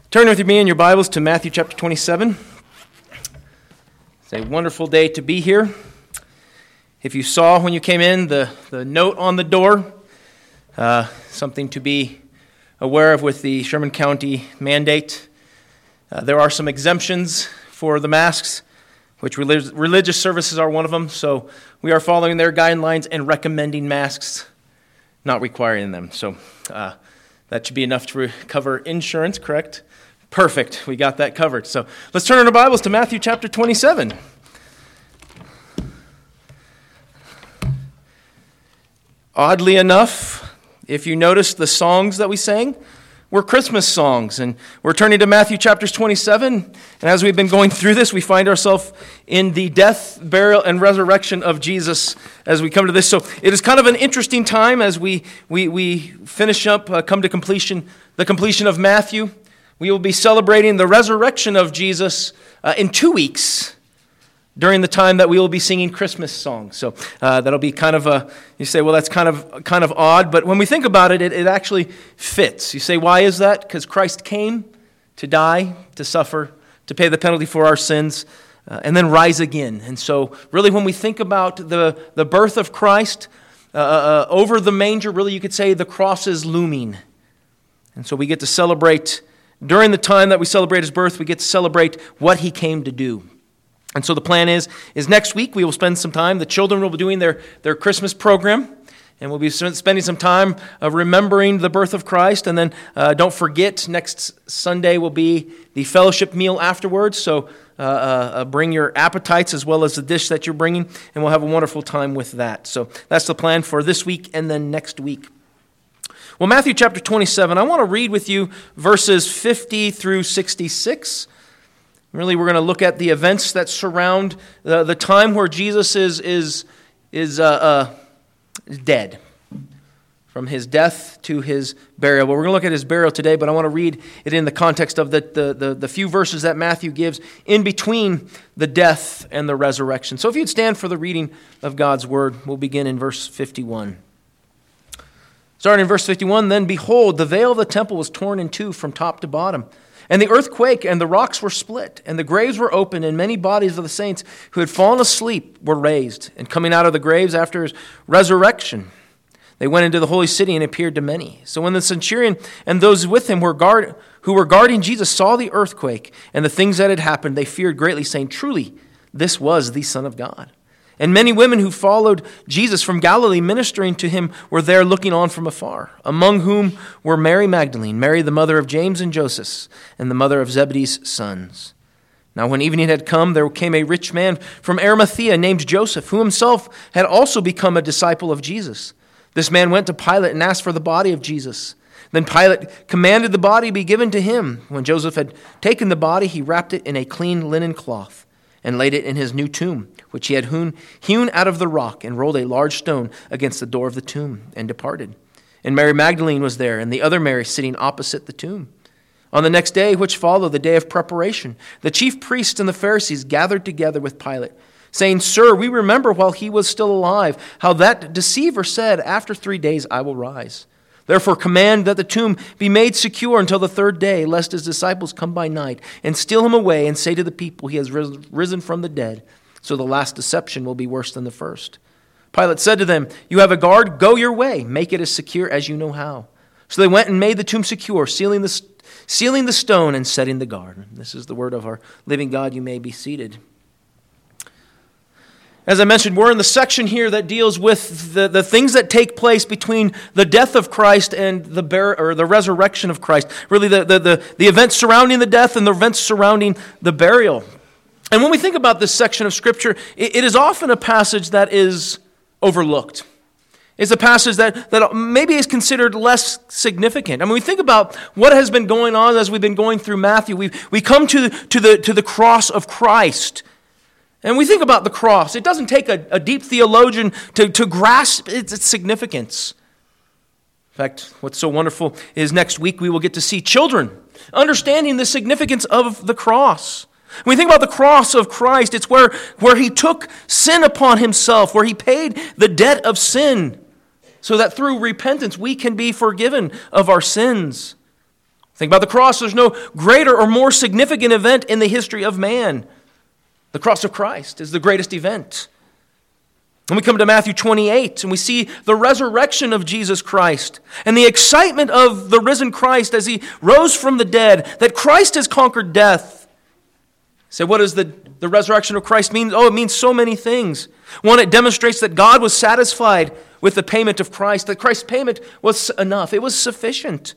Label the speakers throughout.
Speaker 1: Turn with me in your Bibles to Matthew chapter 27. It's a wonderful day to be here. If you saw when you came in the note on the door, something to be aware of with the Sherman County mandate. There are some exemptions for the masks, which religious services are one of them. So we are following their guidelines and recommending masks, not requiring them. So that should be enough to cover insurance, correct? Perfect. We got that covered. So let's turn our Bibles to Matthew chapter 27. Oddly enough, if you notice the songs that we sang, were Christmas songs. And we're turning to Matthew chapter 27. And as we've been going through this, we find ourselves in the death, burial, and resurrection of Jesus as we come to this. So it is kind of an interesting time as we finish up, come to completion, the completion of Matthew. We will be celebrating the resurrection of Jesus in 2 weeks during the time that we will be singing Christmas songs. So that'll be kind of you say, well, that's kind of odd. But when we think about it, it actually fits. You say, why is that? Because Christ came to die, to suffer, to pay the penalty for our sins, and then rise again. And so really when we think about the birth of Christ, over the manger, really you could say the cross is looming. And so we get to celebrate. During the time that we celebrate his birth, we get to celebrate what he came to do. And so the plan is next week we will spend some time. The children will be doing their Christmas program, and we'll be spending some time remembering the birth of Christ. And then don't forget, next Sunday will be the fellowship meal afterwards. So bring your appetites as well as the dish that you're bringing, and we'll have a wonderful time with that. So that's the plan for this week and then next week. Well, Matthew chapter 27, I want to read with you verses 50 through 66. Really, we're going to look at the events that surround the time where Jesus is dead, from his death to his burial. Well, we're going to look at his burial today, but I want to read it in the context of the few verses that Matthew gives in between the death and the resurrection. So if you'd stand for the reading of God's word, we'll begin in verse 51. Starting in verse 51, then behold, the veil of the temple was torn in two from top to bottom. And the earth quaked, and the rocks were split, and the graves were opened, and many bodies of the saints who had fallen asleep were raised. And coming out of the graves after his resurrection, they went into the holy city and appeared to many. So when the centurion and those with him who were guarding Jesus saw the earthquake and the things that had happened, they feared greatly, saying, truly, this was the Son of God. And many women who followed Jesus from Galilee ministering to him were there looking on from afar, among whom were Mary Magdalene, Mary the mother of James and Joseph, and the mother of Zebedee's sons. Now when evening had come, there came a rich man from Arimathea named Joseph, who himself had also become a disciple of Jesus. This man went to Pilate and asked for the body of Jesus. Then Pilate commanded the body be given to him. When Joseph had taken the body, he wrapped it in a clean linen cloth and laid it in his new tomb, which he had hewn out of the rock, and rolled a large stone against the door of the tomb, and departed. And Mary Magdalene was there, and the other Mary sitting opposite the tomb. On the next day, which followed, the day of preparation, the chief priests and the Pharisees gathered together with Pilate, saying, Sir, we remember while he was still alive, how that deceiver said, After 3 days I will rise. Therefore command that the tomb be made secure until the third day, lest his disciples come by night and steal him away and say to the people, he has risen from the dead. So the last deception will be worse than the first. Pilate said to them, You have a guard, go your way, make it as secure as you know how. So they went and made the tomb secure, sealing the stone and setting the guard. This is the word of our living God. You may be seated. As I mentioned, we're in the section here that deals with the things that take place between the death of Christ and the resurrection of Christ. Really, the events surrounding the death and the events surrounding the burial. And when we think about this section of Scripture, it is often a passage that is overlooked. It's a passage that maybe is considered less significant. I mean, we think about what has been going on as we've been going through Matthew. We come to the cross of Christ. And we think about the cross. It doesn't take a deep theologian to grasp its significance. In fact, what's so wonderful is next week we will get to see children understanding the significance of the cross. When we think about the cross of Christ, it's where he took sin upon himself, where he paid the debt of sin, so that through repentance we can be forgiven of our sins. Think about the cross. There's no greater or more significant event in the history of man. The cross of Christ is the greatest event. And we come to Matthew 28, and we see the resurrection of Jesus Christ and the excitement of the risen Christ as he rose from the dead, that Christ has conquered death. So what does the resurrection of Christ mean? Oh, it means so many things. One, it demonstrates that God was satisfied with the payment of Christ, that Christ's payment was enough. It was sufficient.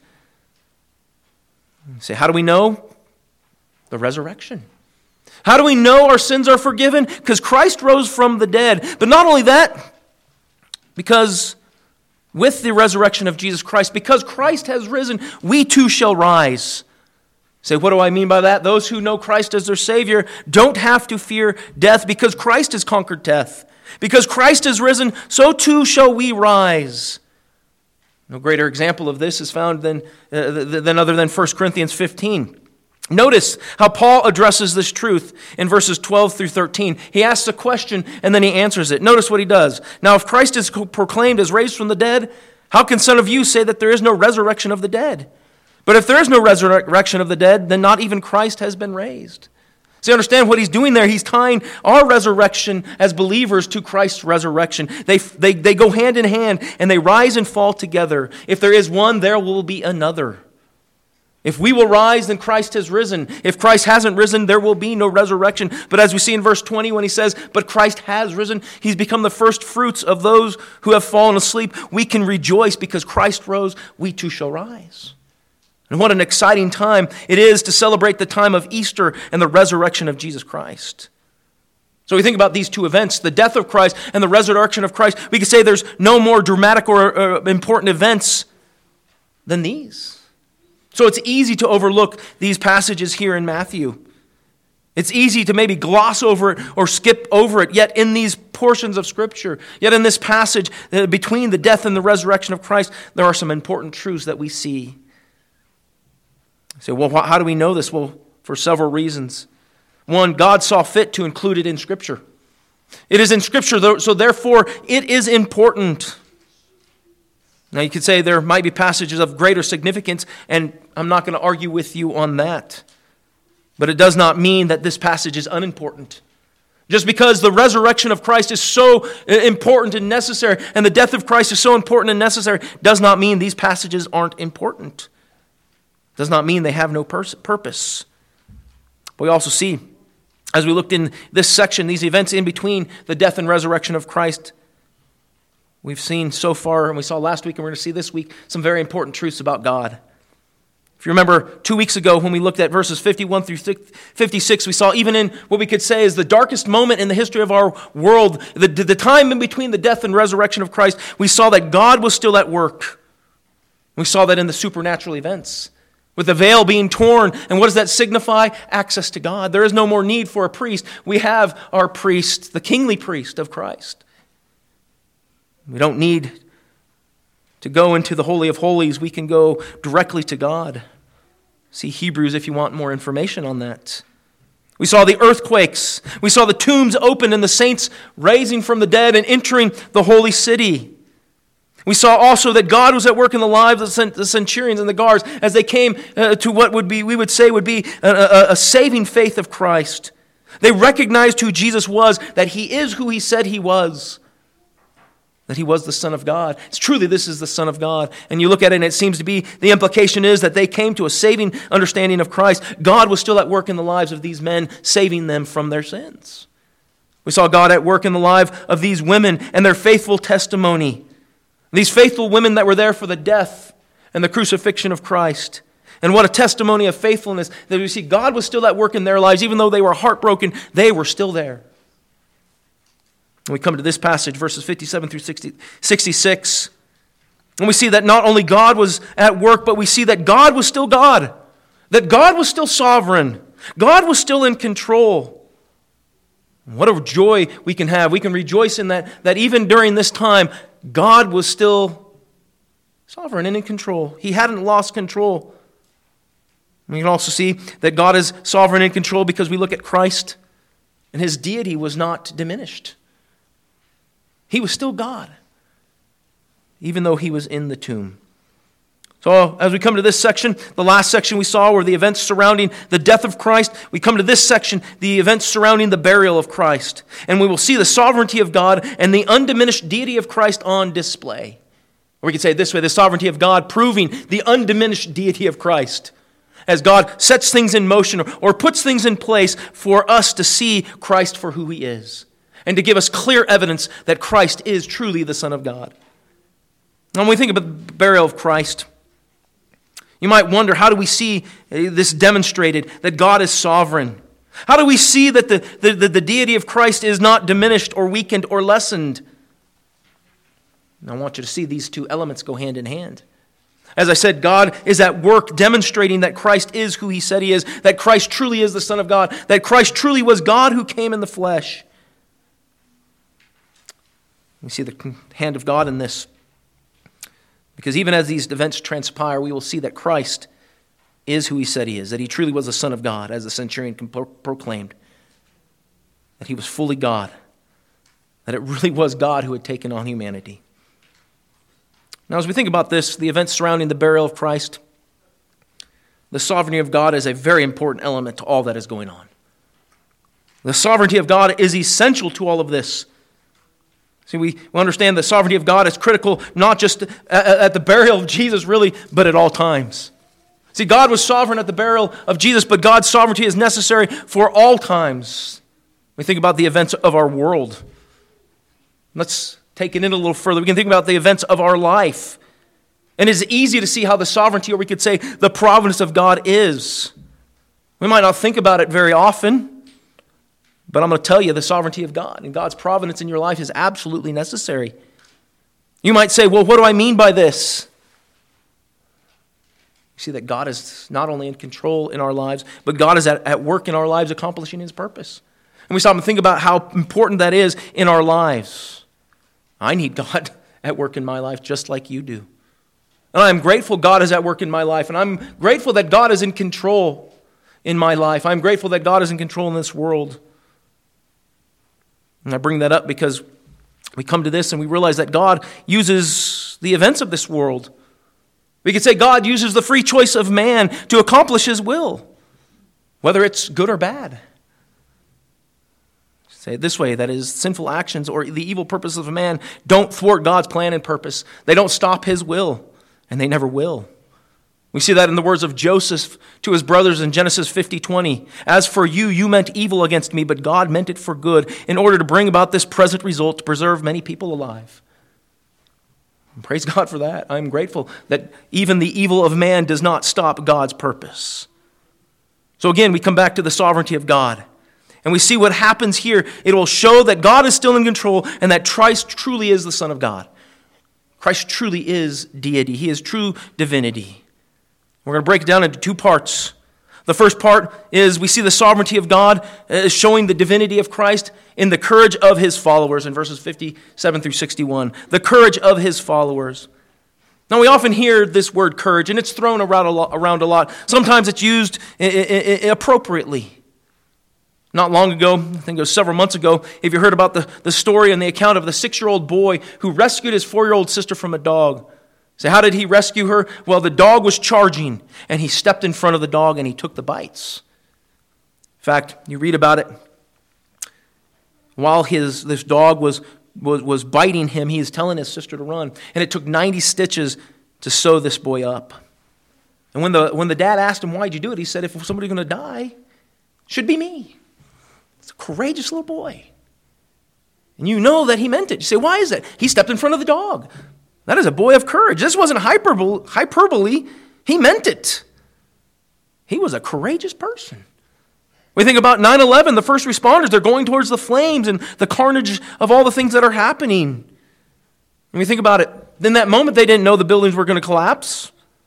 Speaker 1: You say, how do we know? The resurrection. How do we know our sins are forgiven? Because Christ rose from the dead. But not only that, because with the resurrection of Jesus Christ, because Christ has risen, we too shall rise. Say, what do I mean by that? Those who know Christ as their Savior don't have to fear death because Christ has conquered death. Because Christ has risen, so too shall we rise. No greater example of this is found than other than 1 Corinthians 15. Notice how Paul addresses this truth in verses 12 through 13. He asks a question and then he answers it. Notice what he does. Now, if Christ is proclaimed as raised from the dead, how can some of you say that there is no resurrection of the dead? But if there is no resurrection of the dead, then not even Christ has been raised. So you understand what he's doing there? He's tying our resurrection as believers to Christ's resurrection. They go hand in hand and they rise and fall together. If there is one, there will be another. If we will rise, then Christ has risen. If Christ hasn't risen, there will be no resurrection. But as we see in verse 20 when he says, but Christ has risen, he's become the first fruits of those who have fallen asleep. We can rejoice because Christ rose, we too shall rise. And what an exciting time it is to celebrate the time of Easter and the resurrection of Jesus Christ. So we think about these two events, the death of Christ and the resurrection of Christ. We could say there's no more dramatic or important events than these. So it's easy to overlook these passages here in Matthew. It's easy to maybe gloss over it or skip over it. Yet in these portions of Scripture, yet in this passage between the death and the resurrection of Christ, there are some important truths that we see. So, well, how do we know this? Well, for several reasons. One, God saw fit to include it in Scripture. It is in Scripture, so therefore it is important. Now, you could say there might be passages of greater significance, and I'm not going to argue with you on that. But it does not mean that this passage is unimportant. Just because the resurrection of Christ is so important and necessary, and the death of Christ is so important and necessary, does not mean these passages aren't important. Does not mean they have no purpose. But we also see, as we looked in this section, these events in between the death and resurrection of Christ, we've seen so far, and we saw last week, and we're going to see this week, some very important truths about God. If you remember 2 weeks ago when we looked at verses 51 through 56, we saw even in what we could say is the darkest moment in the history of our world, the time in between the death and resurrection of Christ, we saw that God was still at work. We saw that in the supernatural events. With the veil being torn, and what does that signify? Access to God. There is no more need for a priest. We have our priest, the kingly priest of Christ. We don't need to go into the Holy of Holies. We can go directly to God. See Hebrews if you want more information on that. We saw the earthquakes. We saw the tombs open and the saints raising from the dead and entering the holy city. We saw also that God was at work in the lives of the centurions and the guards as they came to what we would say would be a saving faith of Christ. They recognized who Jesus was, that he is who he said he was, that he was the Son of God. It's truly this is the Son of God. And you look at it and it seems to be, the implication is that they came to a saving understanding of Christ. God was still at work in the lives of these men, saving them from their sins. We saw God at work in the lives of these women and their faithful testimony. These faithful women that were there for the death and the crucifixion of Christ. And what a testimony of faithfulness that we see God was still at work in their lives. Even though they were heartbroken, they were still there. And we come to this passage, verses 57 through 66. And we see that not only God was at work, but we see that God was still God. That God was still sovereign. God was still in control. And what a joy we can have. We can rejoice in that even during this time, God was still sovereign and in control. He hadn't lost control. We can also see that God is sovereign and in control because we look at Christ and his deity was not diminished. He was still God, even though he was in the tomb. So as we come to this section, the last section we saw were the events surrounding the death of Christ. We come to this section, the events surrounding the burial of Christ. And we will see the sovereignty of God and the undiminished deity of Christ on display. Or we could say it this way, the sovereignty of God proving the undiminished deity of Christ. As God sets things in motion or puts things in place for us to see Christ for who He is. And to give us clear evidence that Christ is truly the Son of God. Now when we think about the burial of Christ, you might wonder, how do we see this demonstrated, that God is sovereign? How do we see that the deity of Christ is not diminished or weakened or lessened? And I want you to see these two elements go hand in hand. As I said, God is at work demonstrating that Christ is who He said He is, that Christ truly is the Son of God, that Christ truly was God who came in the flesh. We see the hand of God in this. Because even as these events transpire, we will see that Christ is who He said He is, that He truly was the Son of God, as the centurion proclaimed, that He was fully God, that it really was God who had taken on humanity. Now, as we think about this, the events surrounding the burial of Christ, the sovereignty of God is a very important element to all that is going on. The sovereignty of God is essential to all of this. See, we understand the sovereignty of God is critical, not just at the burial of Jesus, really, but at all times. See, God was sovereign at the burial of Jesus, but God's sovereignty is necessary for all times. We think about the events of our world. Let's take it in a little further. We can think about the events of our life. And it's easy to see how the sovereignty, or we could say the providence of God is. We might not think about it very often, but I'm going to tell you the sovereignty of God and God's providence in your life is absolutely necessary. You might say, well, what do I mean by this? You see that God is not only in control in our lives, but God is at work in our lives accomplishing His purpose. And we stop and think about how important that is in our lives. I need God at work in my life just like you do. And I'm grateful God is at work in my life. And I'm grateful that God is in control in my life. I'm grateful that God is in control in this world. And I bring that up because we come to this and we realize that God uses the events of this world. We could say God uses the free choice of man to accomplish His will, whether it's good or bad. Say it this way, that is, sinful actions or the evil purposes of man don't thwart God's plan and purpose. They don't stop His will, and they never will. We see that in the words of Joseph to his brothers in Genesis 50:20. As for you, you meant evil against me, but God meant it for good in order to bring about this present result to preserve many people alive. And praise God for that. I'm grateful that even the evil of man does not stop God's purpose. So again, we come back to the sovereignty of God. And we see what happens here. It will show that God is still in control and that Christ truly is the Son of God. Christ truly is deity. He is true divinity. We're going to break it down into two parts. The first part is we see the sovereignty of God showing the divinity of Christ in the courage of His followers in verses 57 through 61. The courage of His followers. Now we often hear this word courage and it's thrown around a lot. Sometimes it's used appropriately. Not long ago, I think it was several months ago, if you heard about the story and the account of the 6-year-old boy who rescued his 4-year-old sister from a dog. So how did he rescue her? Well, the dog was charging, and he stepped in front of the dog, and he took the bites. In fact, you read about it. While this dog was biting him, he is telling his sister to run, and it took 90 stitches to sew this boy up. And when the dad asked him, why'd you do it? He said, if somebody's going to die, it should be me. It's a courageous little boy. And you know that he meant it. You say, why is that? He stepped in front of the dog. That is a boy of courage. This wasn't hyperbole. He meant it. He was a courageous person. We think about 9/11, the first responders, they're going towards the flames and the carnage of all the things that are happening. And we think about it. In that moment, they didn't know the buildings were going to collapse.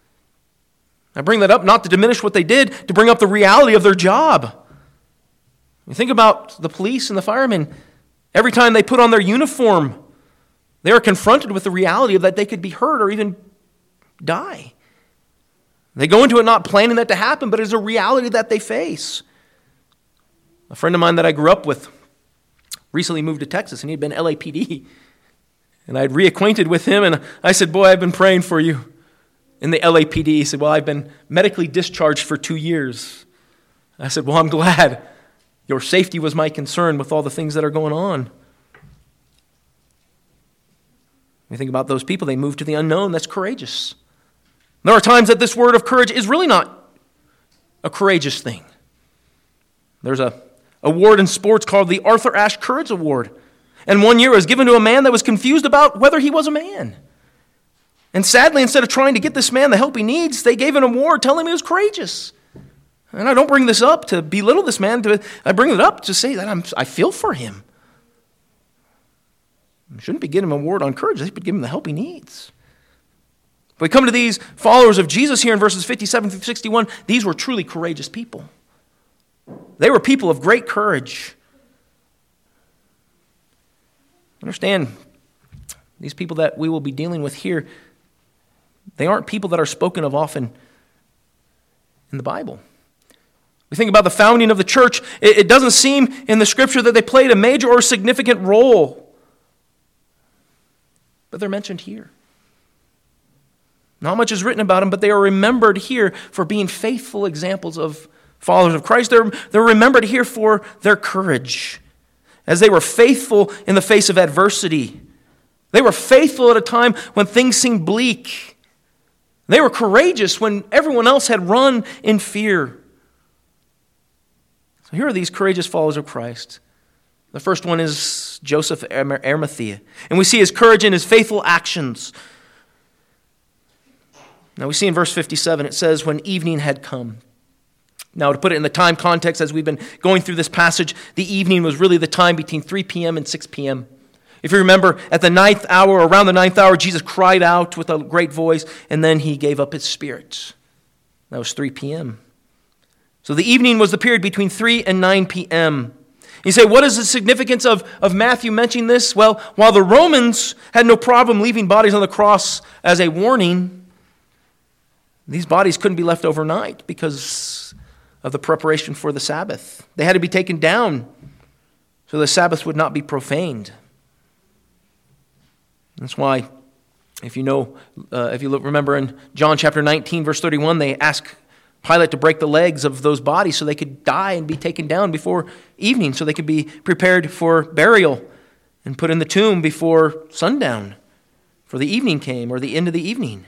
Speaker 1: I bring that up not to diminish what they did, to bring up the reality of their job. We think about the police and the firemen. Every time they put on their uniform, they are confronted with the reality of that they could be hurt or even die. They go into it not planning that to happen, but it's a reality that they face. A friend of mine that I grew up with recently moved to Texas, and he'd been LAPD. And I'd reacquainted with him, and I said, boy, I've been praying for you. in the LAPD. He said, well, I've been medically discharged for 2 years. I said, well, I'm glad. Your safety was my concern with all the things that are going on. We think about those people, they move to the unknown. That's courageous. There are times that this word of courage is really not a courageous thing. There's a award in sports called the Arthur Ashe Courage Award. And 1 year was given to a man that was confused about whether he was a man. And sadly, instead of trying to get this man the help he needs, they gave an award telling him he was courageous. And I don't bring this up to belittle this man. I bring it up to say that I feel for him. I shouldn't be giving him an award on courage. They should give him the help he needs. But we come to these followers of Jesus here in verses 57 through 61. These were truly courageous people. They were people of great courage. Understand, these people that we will be dealing with here, they aren't people that are spoken of often in the Bible. We think about the founding of the church. It doesn't seem in the Scripture that they played a major or significant role. But they're mentioned here. Not much is written about them, but they are remembered here for being faithful examples of followers of Christ. They're remembered here for their courage, as they were faithful in the face of adversity. They were faithful at a time when things seemed bleak. They were courageous when everyone else had run in fear. So here are these courageous followers of Christ. The first one is Joseph Arimathea. And we see his courage in his faithful actions. Now we see in verse 57, it says, when evening had come. Now to put it in the time context, as we've been going through this passage, the evening was really the time between 3 p.m. and 6 p.m. If you remember, at the 9th hour, around the 9th hour, Jesus cried out with a great voice, and then he gave up his spirit. That was 3 p.m. So the evening was the period between 3 and 9 p.m. You say, what is the significance of Matthew mentioning this? Well, while the Romans had no problem leaving bodies on the cross as a warning, these bodies couldn't be left overnight because of the preparation for the Sabbath. They had to be taken down so the Sabbath would not be profaned. That's why, if you remember in John chapter 19, verse 31, they ask Pilate to break the legs of those bodies so they could die and be taken down before evening, so they could be prepared for burial and put in the tomb before sundown, for the evening came, or the end of the evening.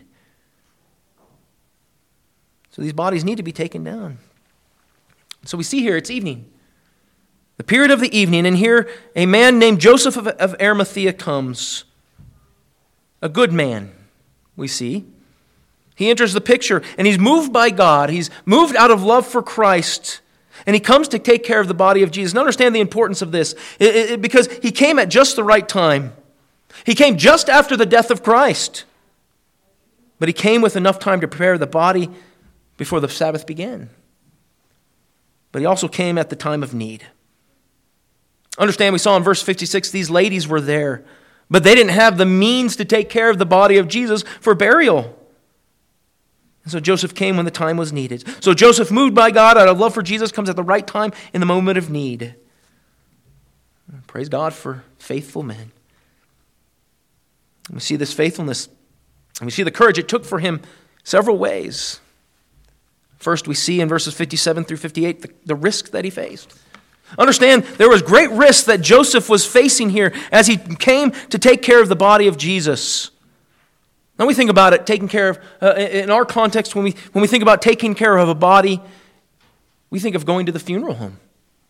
Speaker 1: So these bodies need to be taken down. So we see here it's evening, the period of the evening, and here a man named Joseph of Arimathea comes. A good man, we see. He enters the picture, and he's moved by God. He's moved out of love for Christ, and he comes to take care of the body of Jesus. And understand the importance of this, because he came at just the right time. He came just after the death of Christ, but he came with enough time to prepare the body before the Sabbath began. But he also came at the time of need. Understand, we saw in verse 56, these ladies were there, but they didn't have the means to take care of the body of Jesus for burial. And so Joseph came when the time was needed. So Joseph, moved by God out of love for Jesus, comes at the right time in the moment of need. Praise God for faithful men. And we see this faithfulness, and we see the courage it took for him several ways. First, we see in verses 57 through 58 the risk that he faced. Understand, there was great risk that Joseph was facing here as he came to take care of the body of Jesus. Now we think about it, taking care of, in our context, when we think about taking care of a body, we think of going to the funeral home.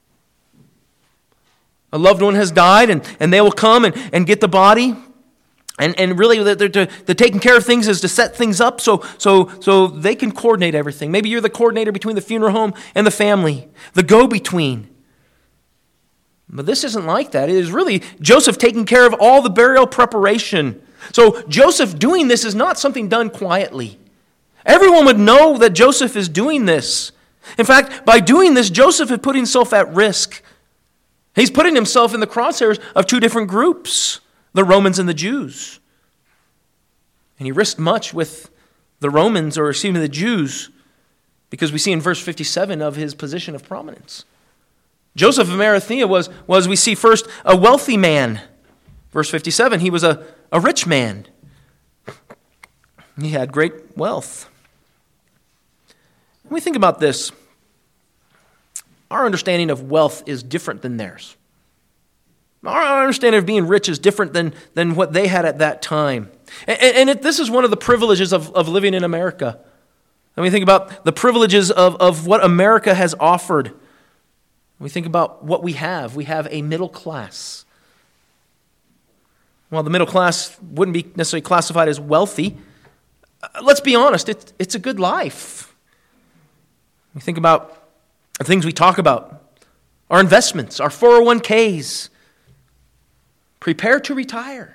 Speaker 1: A loved one has died, and they will come and get the body. And really, the taking care of things is to set things up so they can coordinate everything. Maybe you're the coordinator between the funeral home and the family, the go-between. But this isn't like that. It is really Joseph taking care of all the burial preparation. So Joseph doing this is not something done quietly. Everyone would know that Joseph is doing this. In fact, by doing this, Joseph is putting himself at risk. He's putting himself in the crosshairs of two different groups, the Romans and the Jews. And he risked much with the Romans, or excuse me, the Jews, because we see in verse 57 of his position of prominence. Joseph of Arimathea was we see first, a wealthy man. Verse 57, he was a rich man. He had great wealth. When we think about this, our understanding of wealth is different than theirs. Our understanding of being rich is different than what they had at that time. And this is one of the privileges of living in America. When we think about the privileges of what America has offered, when we think about what we have a middle class. While the middle class wouldn't be necessarily classified as wealthy, let's be honest, it's a good life. We think about the things we talk about, our investments, our 401ks. Prepare to retire.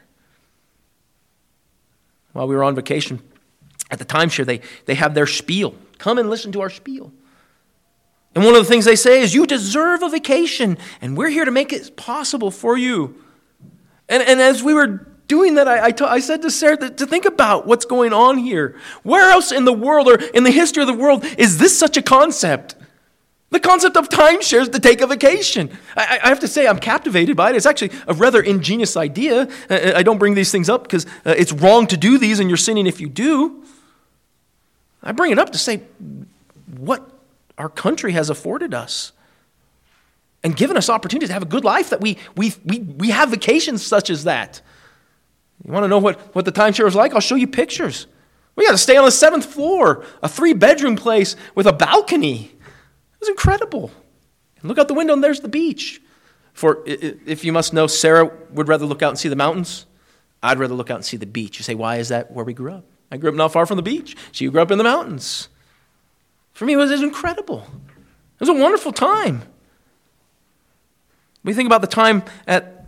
Speaker 1: While we were on vacation at the timeshare, they have their spiel. Come and listen to our spiel. And one of the things they say is, you deserve a vacation, and we're here to make it possible for you. And as we were doing that, I said to Sarah to think about what's going on here. Where else in the world or in the history of the world is this such a concept? The concept of timeshares to take a vacation. I have to say I'm captivated by it. It's actually a rather ingenious idea. I don't bring these things up because it's wrong to do these and you're sinning if you do. I bring it up to say what our country has afforded us and given us opportunities to have a good life, that we have vacations such as that. You want to know what the timeshare is like? I'll show you pictures. We got to stay on the 7th floor, a 3-bedroom place with a balcony. It was incredible. And look out the window and there's the beach. For if you must know, Sarah would rather look out and see the mountains. I'd rather look out and see the beach. You say, why is that where we grew up? I grew up not far from the beach. She grew up in the mountains. For me, it was incredible. It was a wonderful time. We think about the time at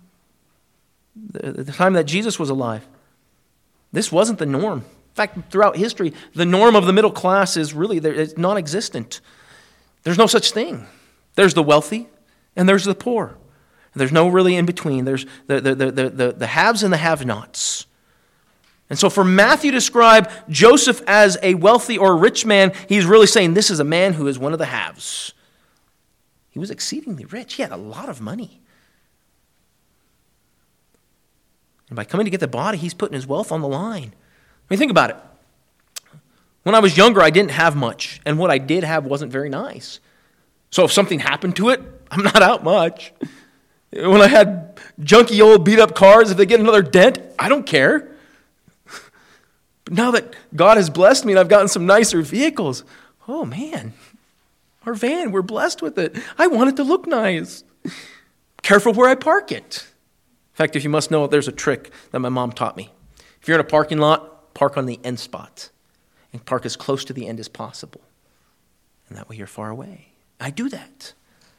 Speaker 1: the time that Jesus was alive. This wasn't the norm. In fact, throughout history, the norm of the middle class is really it's non-existent. There's no such thing. There's the wealthy and there's the poor. There's no really in between. There's the haves and the have-nots. And so for Matthew to describe Joseph as a wealthy or rich man, he's really saying this is a man who is one of the haves. He was exceedingly rich. He had a lot of money. And by coming to get the body, he's putting his wealth on the line. I mean, think about it. When I was younger, I didn't have much, and what I did have wasn't very nice. So if something happened to it, I'm not out much. When I had junky old beat-up cars, if they get another dent, I don't care. But now that God has blessed me and I've gotten some nicer vehicles, oh man, our van, we're blessed with it. I want it to look nice. Careful where I park it. In fact, if you must know, there's a trick that my mom taught me. If you're in a parking lot, park on the end spot. And park as close to the end as possible. And that way you're far away. I do that.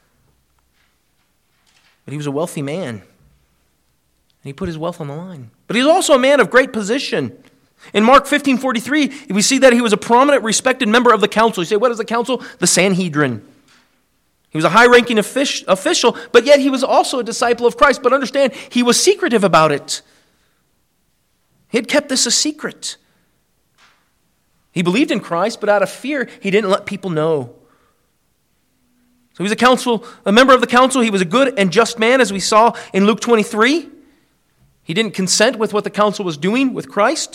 Speaker 1: But he was a wealthy man. And he put his wealth on the line. But he was also a man of great position. In Mark 15:43, we see that he was a prominent, respected member of the council. You say, what is the council? The Sanhedrin. He was a high-ranking official, but yet he was also a disciple of Christ. But understand, he was secretive about it. He had kept this a secret. He believed in Christ, but out of fear, he didn't let people know. So he was a member of the council. He was a good and just man, as we saw in Luke 23. He didn't consent with what the council was doing with Christ.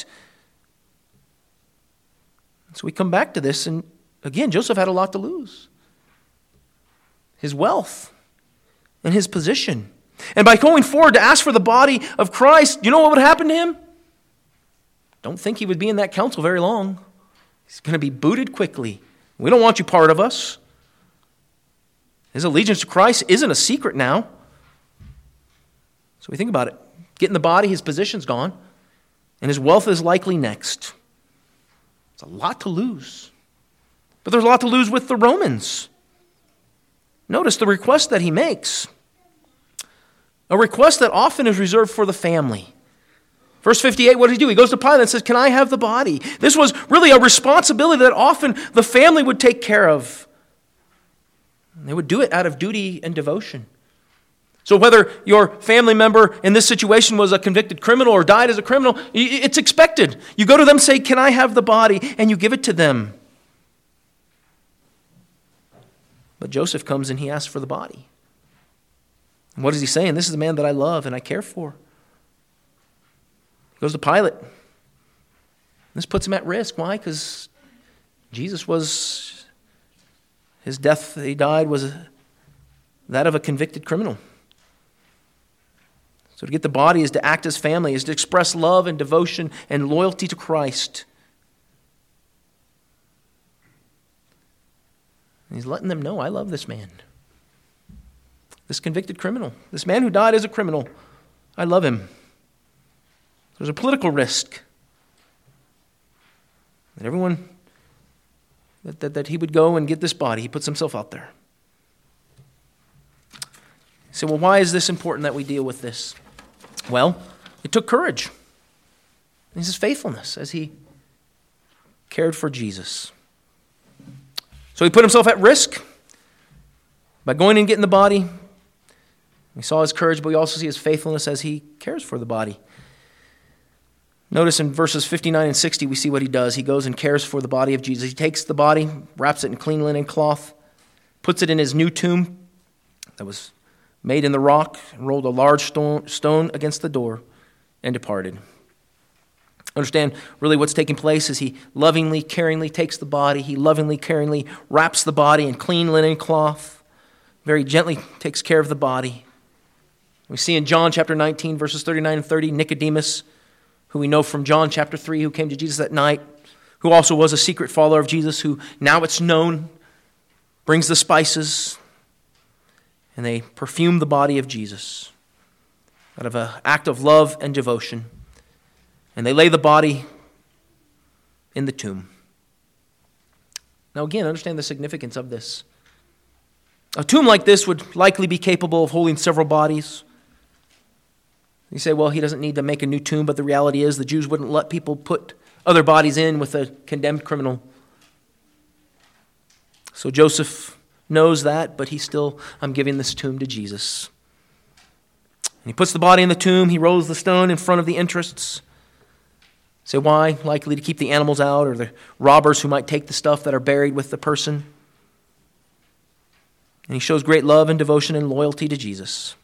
Speaker 1: So we come back to this, and again, Joseph had a lot to lose. His wealth and his position. And by going forward to ask for the body of Christ, you know what would happen to him? Don't think he would be in that council very long. He's going to be booted quickly. We don't want you part of us. His allegiance to Christ isn't a secret now. So we think about it. Getting the body, his position's gone, and his wealth is likely next. It's a lot to lose. But there's a lot to lose with the Romans. Notice the request that he makes. A request that often is reserved for the family. Verse 58, what does he do? He goes to Pilate and says, can I have the body? This was really a responsibility that often the family would take care of. And they would do it out of duty and devotion. So whether your family member in this situation was a convicted criminal or died as a criminal, it's expected. You go to them and say, can I have the body? And you give it to them. But Joseph comes and he asks for the body. And what is he saying? This is a man that I love and I care for. He goes to Pilate. This puts him at risk. Why? Because his death, he died, was that of a convicted criminal. So to get the body is to act as family, is to express love and devotion and loyalty to Christ. And he's letting them know, I love this man. This convicted criminal. This man who died as a criminal. I love him. There's a political risk. That everyone, that he would go and get this body. He puts himself out there. You say, well, why is this important that we deal with this? Well, it took courage. This is faithfulness as he cared for Jesus. So he put himself at risk by going and getting the body. We saw his courage, but we also see his faithfulness as he cares for the body. Notice in verses 59 and 60, we see what he does. He goes and cares for the body of Jesus. He takes the body, wraps it in clean linen cloth, puts it in his new tomb that was made in the rock, and rolled a large stone against the door, and departed. Understand really what's taking place is he lovingly, caringly takes the body. He lovingly, caringly wraps the body in clean linen cloth, very gently takes care of the body. We see in John chapter 19, verses 39 and 30, Nicodemus, who we know from John chapter 3, who came to Jesus that night, who also was a secret follower of Jesus, who now it's known, brings the spices, and they perfume the body of Jesus out of an act of love and devotion. And they lay the body in the tomb. Now again, understand the significance of this. A tomb like this would likely be capable of holding several bodies. You say, well, he doesn't need to make a new tomb, but the reality is the Jews wouldn't let people put other bodies in with a condemned criminal. So Joseph knows that, but I'm giving this tomb to Jesus. And he puts the body in the tomb. He rolls the stone in front of the entrance. Say, why? Likely to keep the animals out or the robbers who might take the stuff that are buried with the person. And he shows great love and devotion and loyalty to Jesus.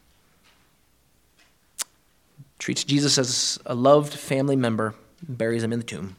Speaker 1: Treats Jesus as a loved family member and buries him in the tomb.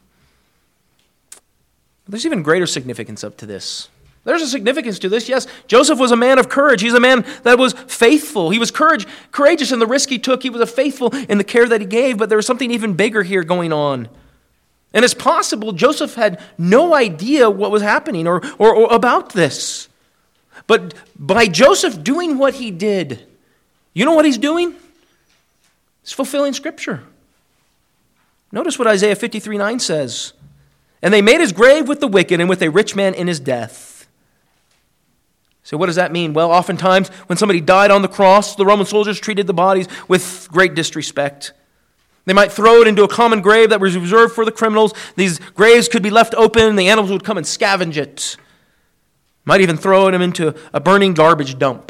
Speaker 1: But there's even greater significance up to this. There's a significance to this. Yes, Joseph was a man of courage. He's a man that was faithful. He was courageous in the risk he took. He was faithful in the care that he gave, but there was something even bigger here going on. And it's possible Joseph had no idea what was happening or about this. But by Joseph doing what he did, you know what he's doing? He's fulfilling Scripture. Notice what Isaiah 53:9 says. And they made his grave with the wicked and with a rich man in his death. So what does that mean? Well, oftentimes when somebody died on the cross, the Roman soldiers treated the bodies with great disrespect. They might throw it into a common grave that was reserved for the criminals. These graves could be left open, and the animals would come and scavenge it. Might even throw them into a burning garbage dump.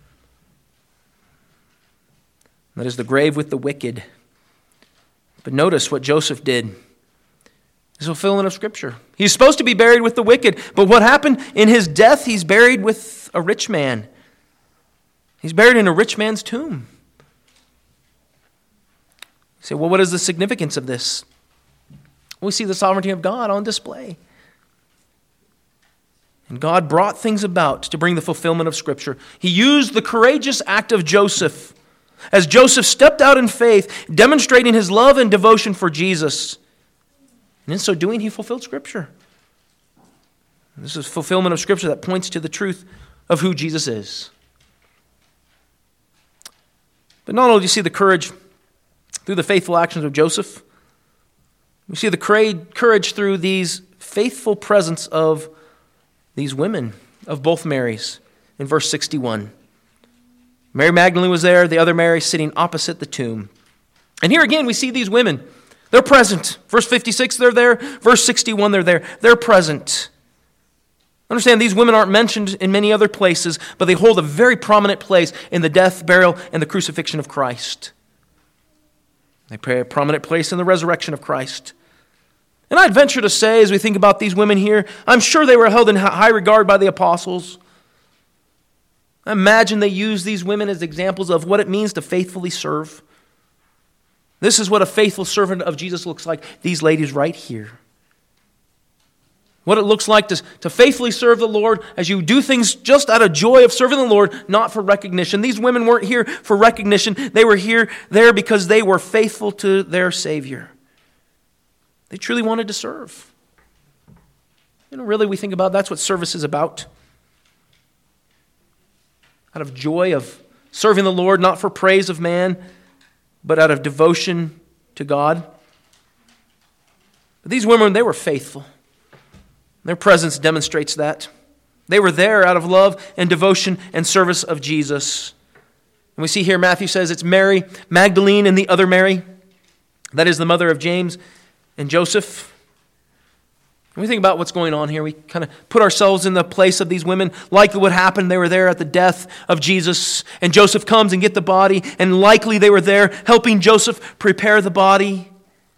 Speaker 1: That is the grave with the wicked. But notice what Joseph did. It's a fulfillment of Scripture. He's supposed to be buried with the wicked, but what happened in his death? He's buried with a rich man. He's buried in a rich man's tomb. You say, well, what is the significance of this? We see the sovereignty of God on display. And God brought things about to bring the fulfillment of Scripture. He used the courageous act of Joseph as Joseph stepped out in faith, demonstrating his love and devotion for Jesus. And in so doing, he fulfilled Scripture. And this is fulfillment of Scripture that points to the truth of who Jesus is. But not only do you see the courage through the faithful actions of Joseph, we see the courage through these faithful presence of these women, of both Marys, in verse 61. Mary Magdalene was there, the other Mary sitting opposite the tomb. And here again we see these women. They're present. Verse 56, they're there. Verse 61, they're there. They're present. Understand, these women aren't mentioned in many other places, but they hold a very prominent place in the death, burial, and the crucifixion of Christ. They play a prominent place in the resurrection of Christ. And I'd venture to say, as we think about these women here, I'm sure they were held in high regard by the apostles. I imagine they used these women as examples of what it means to faithfully serve. This is what a faithful servant of Jesus looks like. These ladies right here. What it looks like to faithfully serve the Lord as you do things just out of joy of serving the Lord, not for recognition. These women weren't here for recognition. They were there because they were faithful to their Savior. They truly wanted to serve. Really, we think about that's what service is about. Out of joy of serving the Lord, not for praise of man, but out of devotion to God. But these women, they were faithful. Their presence demonstrates that. They were there out of love and devotion and service of Jesus. And we see here Matthew says it's Mary Magdalene and the other Mary. That is the mother of James and Joseph. When we think about what's going on here, we kind of put ourselves in the place of these women. Likely what happened, they were there at the death of Jesus, and Joseph comes and gets the body, and likely they were there helping Joseph prepare the body.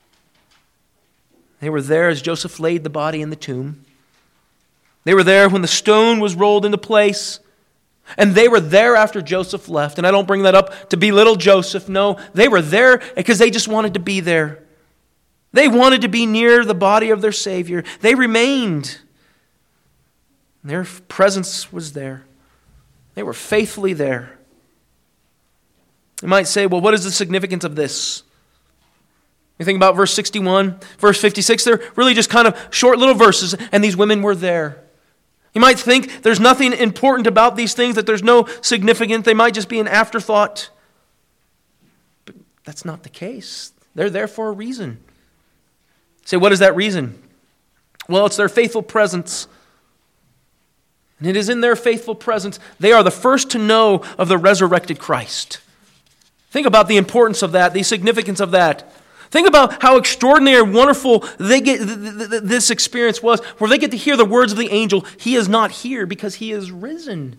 Speaker 1: They were there as Joseph laid the body in the tomb. They were there when the stone was rolled into place. And they were there after Joseph left. And I don't bring that up to belittle Joseph. No, they were there because they just wanted to be there. They wanted to be near the body of their Savior. They remained. Their presence was there. They were faithfully there. You might say, well, what is the significance of this? You think about verse 61, verse 56, they're really just kind of short little verses, and these women were there. You might think there's nothing important about these things, that there's no significance. They might just be an afterthought. But that's not the case. They're there for a reason. Say, what is that reason? Well, it's their faithful presence. And it is in their faithful presence, they are the first to know of the resurrected Christ. Think about the importance of that, the significance of that. Think about how extraordinary and wonderful this experience was, where they get to hear the words of the angel, "He is not here because he is risen."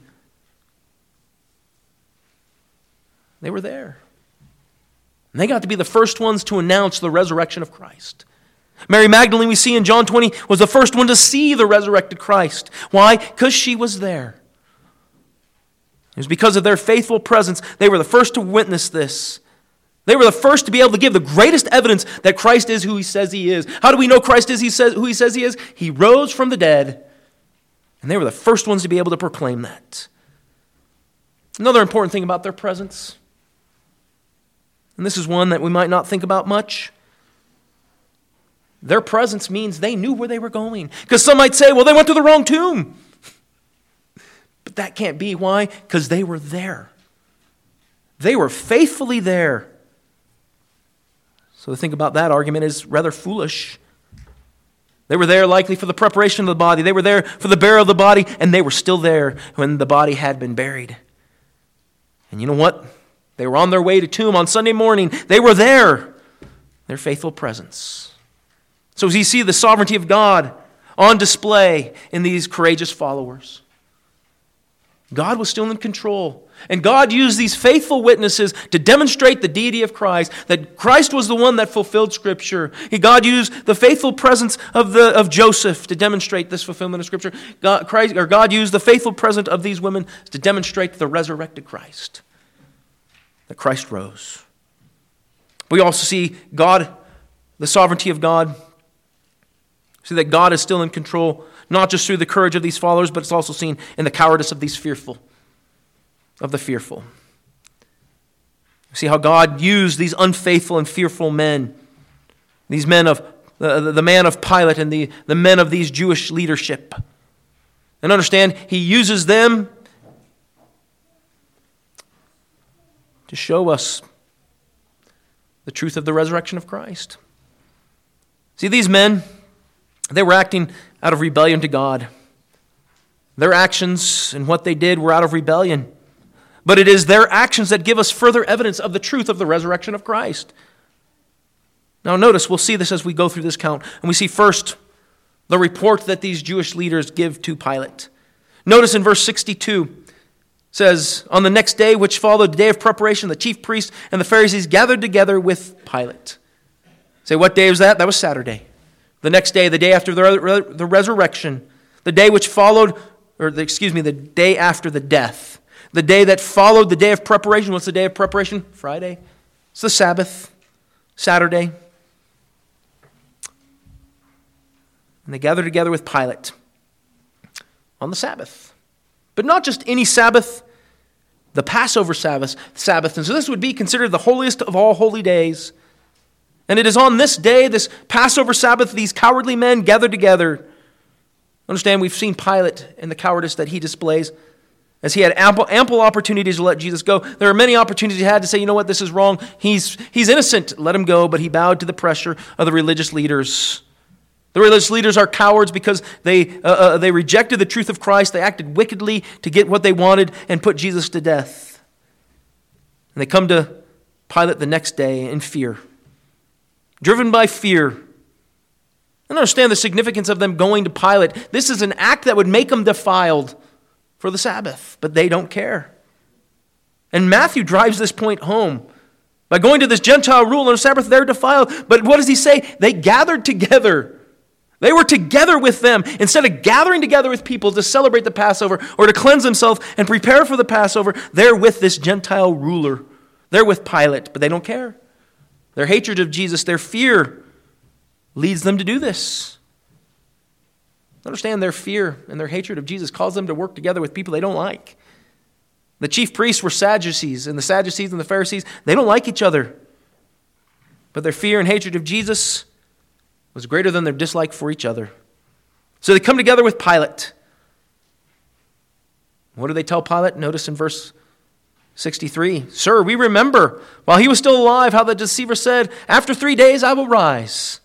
Speaker 1: They were there. And they got to be the first ones to announce the resurrection of Christ. Mary Magdalene, we see in John 20, was the first one to see the resurrected Christ. Why? Because she was there. It was because of their faithful presence. They were the first to witness this. They were the first to be able to give the greatest evidence that Christ is who he says he is. How do we know Christ is who he says he is? He rose from the dead. And they were the first ones to be able to proclaim that. Another important thing about their presence, and this is one that we might not think about much, their presence means they knew where they were going. Because some might say, well, they went to the wrong tomb. But that can't be. Why? Because they were there. They were faithfully there. So to think about that argument is rather foolish. They were there likely for the preparation of the body. They were there for the burial of the body, and they were still there when the body had been buried. And you know what? They were on their way to tomb on Sunday morning. They were there. Their faithful presence. So as you see the sovereignty of God on display in these courageous followers. God was still in control. And God used these faithful witnesses to demonstrate the deity of Christ, that Christ was the one that fulfilled Scripture. God used the faithful presence of Joseph to demonstrate this fulfillment of Scripture. God used the faithful presence of these women to demonstrate the resurrected Christ, that Christ rose. We also see God, the sovereignty of God. See that God is still in control, not just through the courage of these followers, but it's also seen in the cowardice of these fearful. Of the fearful. See how God used these unfaithful and fearful men, these men of the man of Pilate and the men of these Jewish leadership. And understand, he uses them to show us the truth of the resurrection of Christ. See, these men, they were acting out of rebellion to God. Their actions and what they did were out of rebellion. But it is their actions that give us further evidence of the truth of the resurrection of Christ. Now notice, we'll see this as we go through this count. And we see first the report that these Jewish leaders give to Pilate. Notice in verse 62, it says, on the next day which followed the day of preparation, the chief priests and the Pharisees gathered together with Pilate. Say, what day was that? That was Saturday. The next day, the day after the resurrection, the day which followed, the day after the death. The day that followed the day of preparation. What's the day of preparation? Friday. It's the Sabbath. Saturday. And they gathered together with Pilate on the Sabbath. But not just any Sabbath, the Passover Sabbath. And so this would be considered the holiest of all holy days. And it is on this day, this Passover Sabbath, these cowardly men gathered together. Understand, we've seen Pilate and the cowardice that he displays, as he had ample opportunities to let Jesus go. There are many opportunities he had to say, you know what, this is wrong. He's innocent, let him go. But he bowed to the pressure of the religious leaders. The religious leaders are cowards because they rejected the truth of Christ. They acted wickedly to get what they wanted and put Jesus to death. And they come to Pilate the next day in fear, driven by fear. I understand the significance of them going to Pilate. This is an act that would make them defiled for the Sabbath, but they don't care. And Matthew drives this point home. By going to this Gentile ruler on the Sabbath, they're defiled. But what does he say? They gathered together. They were together with them. Instead of gathering together with people to celebrate the Passover or to cleanse themselves and prepare for the Passover, they're with this Gentile ruler. They're with Pilate, but they don't care. Their hatred of Jesus, their fear, leads them to do this. Understand, their fear and their hatred of Jesus caused them to work together with people they don't like. The chief priests were Sadducees, and the Sadducees and the Pharisees, they don't like each other. But their fear and hatred of Jesus was greater than their dislike for each other. So they come together with Pilate. What do they tell Pilate? Notice in verse 63, "Sir, we remember while he was still alive how the deceiver said, 'After 3 days I will rise.'"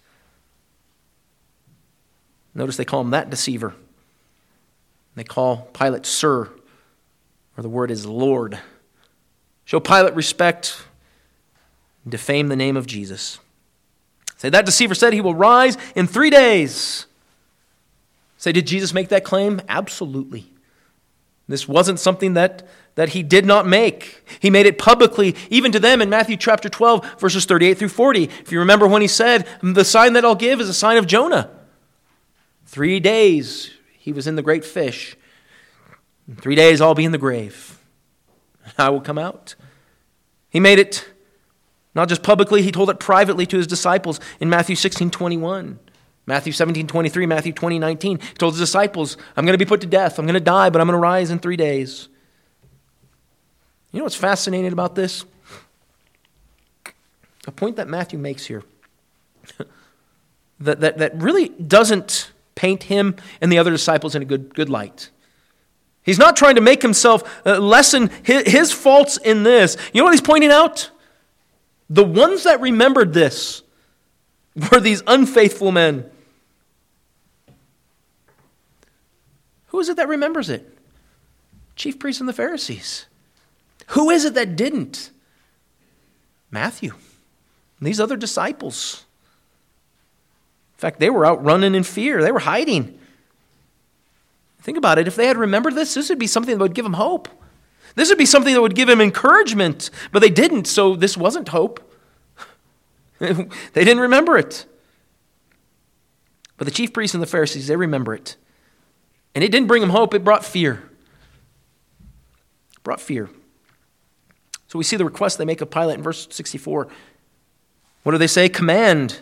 Speaker 1: Notice they call him that deceiver. They call Pilate Sir, or the word is Lord. Show Pilate respect and defame the name of Jesus. Say, that deceiver said he will rise in 3 days. Say, did Jesus make that claim? Absolutely. This wasn't something that he did not make. He made it publicly, even to them in Matthew chapter 12, verses 38 through 40. If you remember when he said, "The sign that I'll give is a sign of Jonah." 3 days he was in the great fish. In 3 days I'll be in the grave. I will come out. He made it not just publicly, he told it privately to his disciples in Matthew 16:21. Matthew 17:23, Matthew 20:19. He told his disciples, I'm going to be put to death. I'm going to die, but I'm going to rise in 3 days. You know what's fascinating about this? A point that Matthew makes here that really doesn't paint him and the other disciples in a good light. He's not trying to make himself lessen his faults in this. You know what he's pointing out? The ones that remembered this were these unfaithful men. Who is it that remembers it? Chief priests and the Pharisees. Who is it that didn't? Matthew. And these other disciples. In fact, they were out running in fear. They were hiding. Think about it. If they had remembered this would be something that would give them hope. This would be something that would give them encouragement. But they didn't, so this wasn't hope. They didn't remember it. But the chief priests and the Pharisees, they remember it. And it didn't bring them hope, it brought fear. It brought fear. So we see the request they make of Pilate in verse 64. What do they say? Command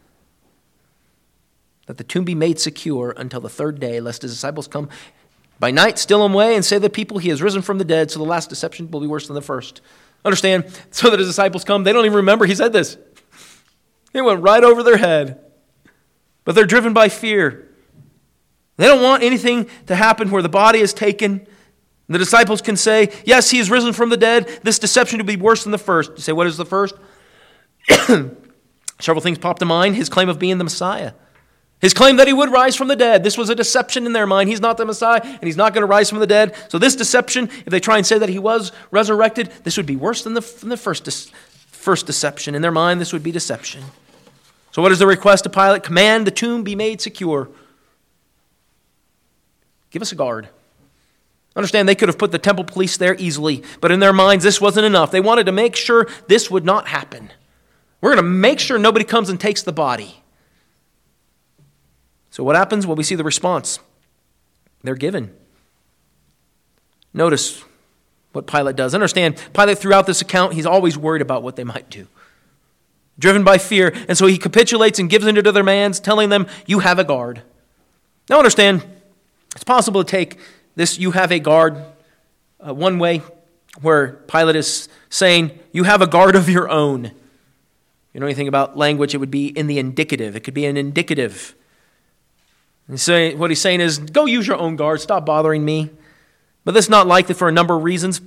Speaker 1: that the tomb be made secure until the third day, lest his disciples come by night, steal him away, and say to the people, he has risen from the dead, so the last deception will be worse than the first. Understand? So that his disciples come, they don't even remember he said this. It went right over their head. But they're driven by fear. They don't want anything to happen where the body is taken. The disciples can say, yes, he has risen from the dead. This deception will be worse than the first. You say, what is the first? Several things pop to mind. His claim of being the Messiah. His claim that he would rise from the dead. This was a deception in their mind. He's not the Messiah, and he's not going to rise from the dead. So this deception, if they try and say that he was resurrected, this would be worse than the first deception. In their mind, this would be deception. So what is the request to Pilate? Command the tomb be made secure. Give us a guard. Understand, they could have put the temple police there easily, but in their minds, this wasn't enough. They wanted to make sure this would not happen. We're going to make sure nobody comes and takes the body. So what happens? Well, we see the response. They're given. Notice what Pilate does. Understand, Pilate throughout this account, he's always worried about what they might do. Driven by fear, and so he capitulates and gives into their demands, telling them, you have a guard. Now understand, it's possible to take this, you have a guard, one way where Pilate is saying, you have a guard of your own. You know anything about language, it would be in the indicative. It could be an indicative. And so what he's saying is, go use your own guard, stop bothering me. But that's not likely for a number of reasons.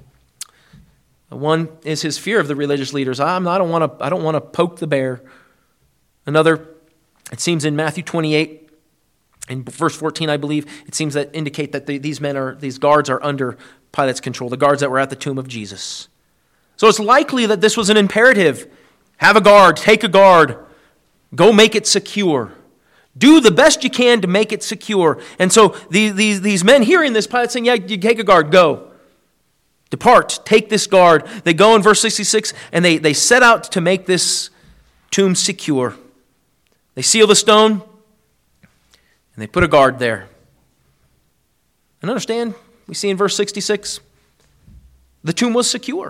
Speaker 1: One is his fear of the religious leaders. I don't want to poke the bear. Another, it seems in Matthew 28, in verse 14, I believe, it seems that indicate that these guards are under Pilate's control, the guards that were at the tomb of Jesus. So it's likely that this was an imperative. Have a guard, take a guard, go make it secure. Do the best you can to make it secure. And so these men hearing this, Pilate saying, yeah, you take a guard, go. Depart, take this guard. They go in verse 66, and they set out to make this tomb secure. They seal the stone, and they put a guard there. And understand, we see in verse 66, the tomb was secure.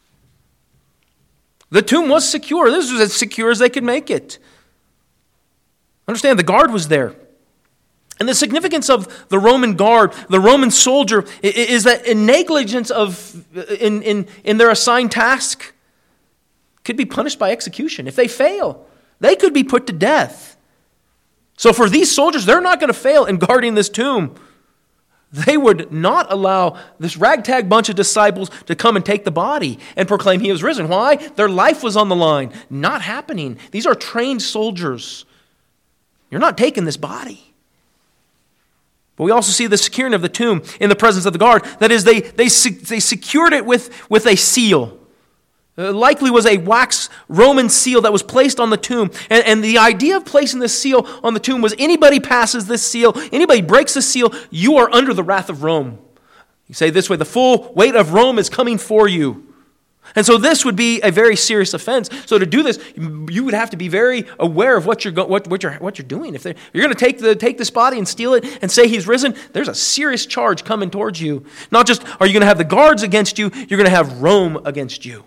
Speaker 1: The tomb was secure. This was as secure as they could make it. Understand, the guard was there. And the significance of the Roman guard, the Roman soldier, is that in negligence in their assigned task could be punished by execution. If they fail, they could be put to death. So for these soldiers, they're not going to fail in guarding this tomb. They would not allow this ragtag bunch of disciples to come and take the body and proclaim he was risen. Why? Their life was on the line. Not happening. These are trained soldiers. You're not taking this body. But we also see the securing of the tomb in the presence of the guard. That is, they secured it with a seal. Likely was a wax Roman seal that was placed on the tomb. And the idea of placing this seal on the tomb was anybody passes this seal, anybody breaks the seal, you are under the wrath of Rome. You say this way, the full weight of Rome is coming for you. And so this would be a very serious offense. So to do this, you would have to be very aware of what you're doing. If you're going to take this body and steal it and say he's risen, there's a serious charge coming towards you. Not just are you going to have the guards against you, you're going to have Rome against you.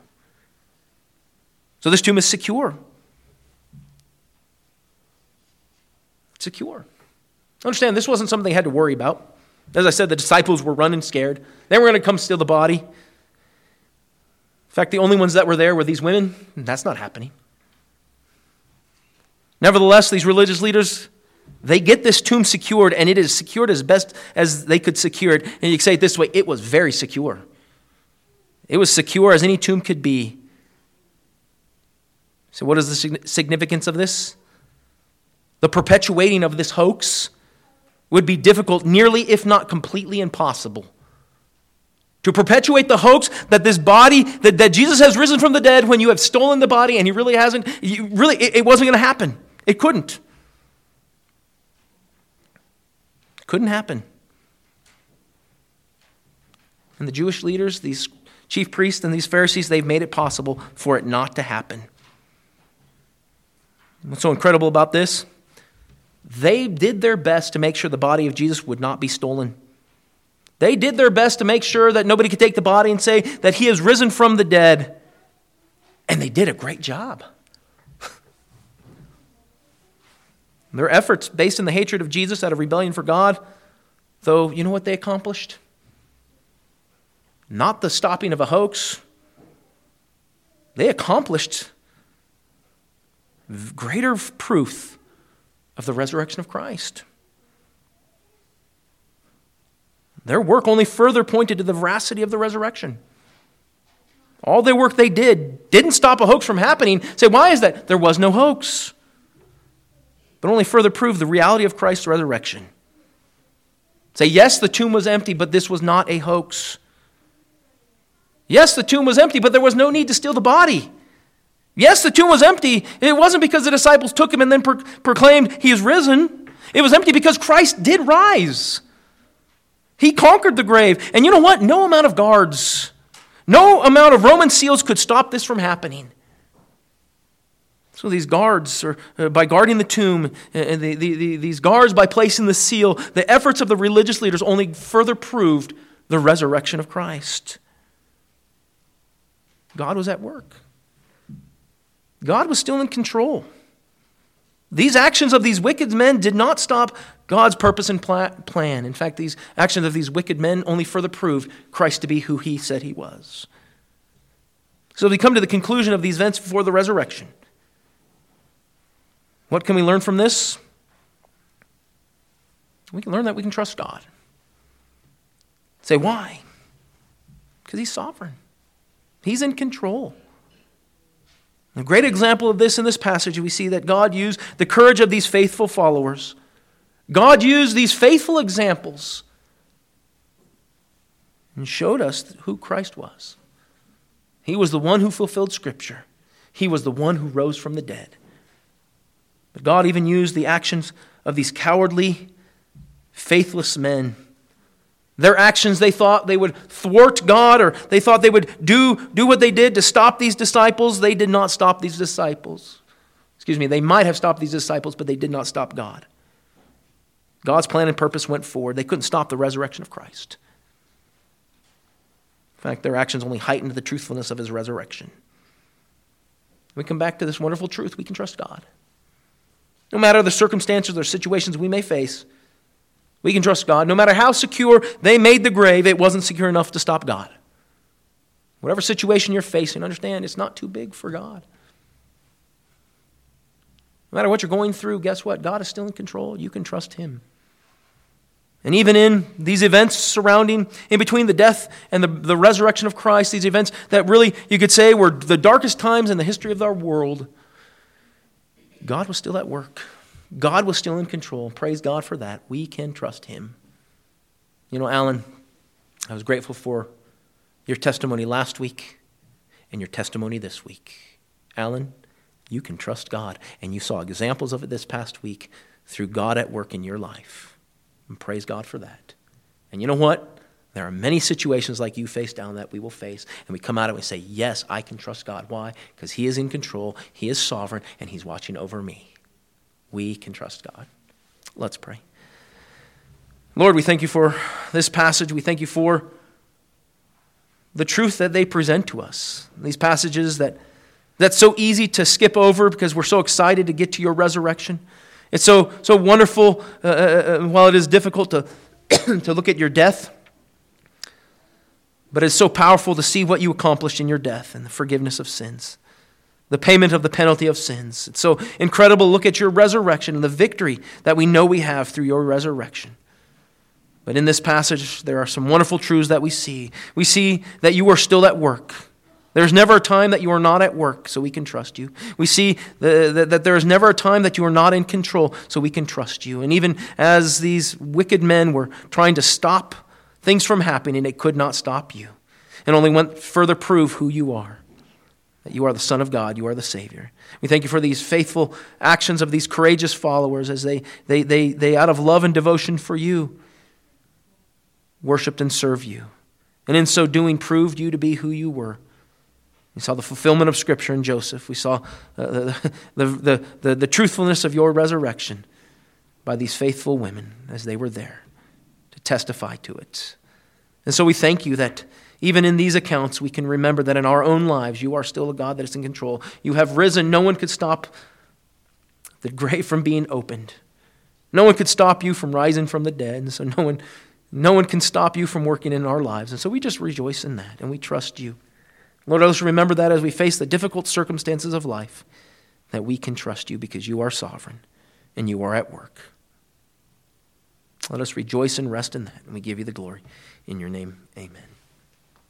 Speaker 1: So this tomb is secure. Secure. Understand, this wasn't something they had to worry about. As I said, the disciples were running scared. They were going to come steal the body. In fact, the only ones that were there were these women. That's not happening. Nevertheless, these religious leaders, they get this tomb secured, and it is secured as best as they could secure it. And you can say it this way, it was very secure. It was secure as any tomb could be. So what is the significance of this? The perpetuating of this hoax would be difficult, nearly if not completely impossible. To perpetuate the hoax that this body, that Jesus has risen from the dead when you have stolen the body and he really hasn't, it wasn't going to happen. It couldn't. It couldn't happen. And the Jewish leaders, these chief priests and these Pharisees, they've made it possible for it not to happen. What's so incredible about this? They did their best to make sure the body of Jesus would not be stolen. They did their best to make sure that nobody could take the body and say that he has risen from the dead. And they did a great job. Their efforts, based in the hatred of Jesus out of rebellion for God, though, you know what they accomplished? Not the stopping of a hoax. They accomplished greater proof of the resurrection of Christ. Their work only further pointed to the veracity of the resurrection. All the work they didn't stop a hoax from happening. Say, why is that? There was no hoax. But only further proved the reality of Christ's resurrection. Say, yes, the tomb was empty, but this was not a hoax. Yes, the tomb was empty, but there was no need to steal the body. Yes, the tomb was empty. It wasn't because the disciples took him and then proclaimed he is risen. It was empty because Christ did rise. He conquered the grave. And you know what? No amount of guards, no amount of Roman seals could stop this from happening. So these guards, by guarding the tomb, these guards by placing the seal, the efforts of the religious leaders only further proved the resurrection of Christ. God was at work. God was still in control. These actions of these wicked men did not stop God's purpose and plan. In fact, these actions of these wicked men only further proved Christ to be who he said he was. So we come to the conclusion of these events before the resurrection. What can we learn from this? We can learn that we can trust God. Say, why? Because he's sovereign. He's in control. A great example of this in this passage, we see that God used the courage of these faithful followers. God used these faithful examples and showed us who Christ was. He was the one who fulfilled Scripture. He was the one who rose from the dead. But God even used the actions of these cowardly, faithless men. Their actions, they thought they would thwart God, or they thought they would do what they did to stop these disciples. They did not stop these disciples. They might have stopped these disciples, but they did not stop God. God's plan and purpose went forward. They couldn't stop the resurrection of Christ. In fact, their actions only heightened the truthfulness of his resurrection. We come back to this wonderful truth. We can trust God. No matter the circumstances or situations we may face, we can trust God. No matter how secure they made the grave, it wasn't secure enough to stop God. Whatever situation you're facing, understand it's not too big for God. No matter what you're going through, guess what? God is still in control. You can trust him. And even in these events surrounding, in between the death and the resurrection of Christ, these events that really, you could say, were the darkest times in the history of our world, God was still at work. God was still in control. Praise God for that. We can trust him. You know, Alan, I was grateful for your testimony last week and your testimony this week. Alan, you can trust God, and you saw examples of it this past week through God at work in your life. And praise God for that. And you know what? There are many situations like you face down that we will face, and we come out and we say, yes, I can trust God. Why? Because he is in control, he is sovereign, and he's watching over me. We can trust God. Let's pray. Lord, we thank you for this passage. We thank you for the truth that they present to us. These passages that's so easy to skip over because we're so excited to get to your resurrection. It's so wonderful, while it is difficult to to look at your death, but it's so powerful to see what you accomplished in your death and the forgiveness of sins, the payment of the penalty of sins. It's so incredible to look at your resurrection and the victory that we know we have through your resurrection. But in this passage, there are some wonderful truths that we see. We see that you are still at work. There's never a time that you are not at work, so we can trust you. We see that there is never a time that you are not in control, so we can trust you. And even as these wicked men were trying to stop things from happening, it could not stop you. And only went further prove who you are, that you are the Son of God, you are the Savior. We thank you for these faithful actions of these courageous followers as they out of love and devotion for you, worshiped and served you. And in so doing, proved you to be who you were. We saw the fulfillment of Scripture in Joseph. We saw the truthfulness of your resurrection by these faithful women as they were there to testify to it. And so we thank you that even in these accounts, we can remember that in our own lives, you are still a God that is in control. You have risen. No one could stop the grave from being opened. No one could stop you from rising from the dead. And so no one can stop you from working in our lives. And so we just rejoice in that and we trust you. Lord, let us remember that as we face the difficult circumstances of life, that we can trust you because you are sovereign and you are at work. Let us rejoice and rest in that, and we give you the glory. In your name, amen.